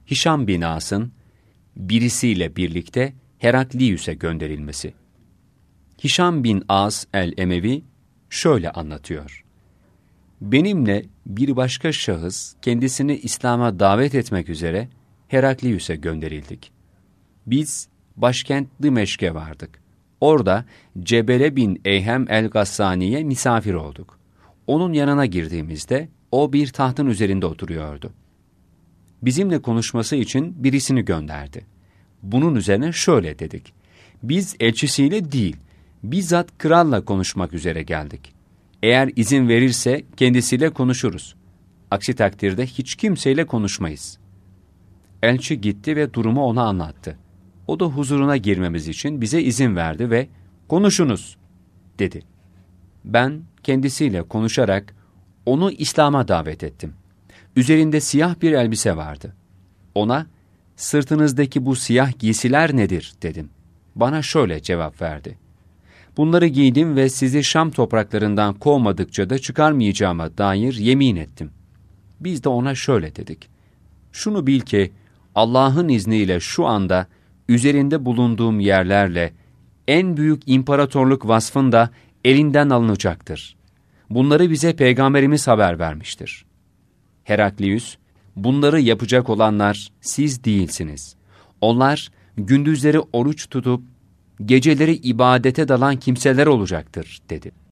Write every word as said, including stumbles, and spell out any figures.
Hişam bin As'ın birisiyle birlikte Heraklius'e gönderilmesi. Hişam bin As el-Emevi şöyle anlatıyor. Benimle bir başka şahıs kendisini İslam'a davet etmek üzere Heraklius'e gönderildik. Biz başkent Dimeşk'e vardık. Orada Cebele bin Eyhem el-Gassani'ye misafir olduk. Onun yanına girdiğimizde o bir tahtın üzerinde oturuyordu. Bizimle konuşması için birisini gönderdi. Bunun üzerine şöyle dedik. Biz elçisiyle değil, bizzat kralla konuşmak üzere geldik. Eğer izin verirse kendisiyle konuşuruz. Aksi takdirde hiç kimseyle konuşmayız. Elçi gitti ve durumu ona anlattı. O da huzuruna girmemiz için bize izin verdi ve "Konuşunuz," dedi. Ben kendisiyle konuşarak onu İslam'a davet ettim. Üzerinde siyah bir elbise vardı. Ona, "Sırtınızdaki bu siyah giysiler nedir?" dedim. Bana şöyle cevap verdi. "Bunları giydim ve sizi Şam topraklarından kovmadıkça da çıkarmayacağıma dair yemin ettim." Biz de ona şöyle dedik. "Şunu bil ki Allah'ın izniyle şu anda üzerinde bulunduğum yerlerle en büyük imparatorluk vasfın da elinden alınacaktır. Bunları bize Peygamberimiz haber vermiştir." Heraklius, "Bunları yapacak olanlar siz değilsiniz. Onlar gündüzleri oruç tutup geceleri ibadete dalan kimseler olacaktır," dedi.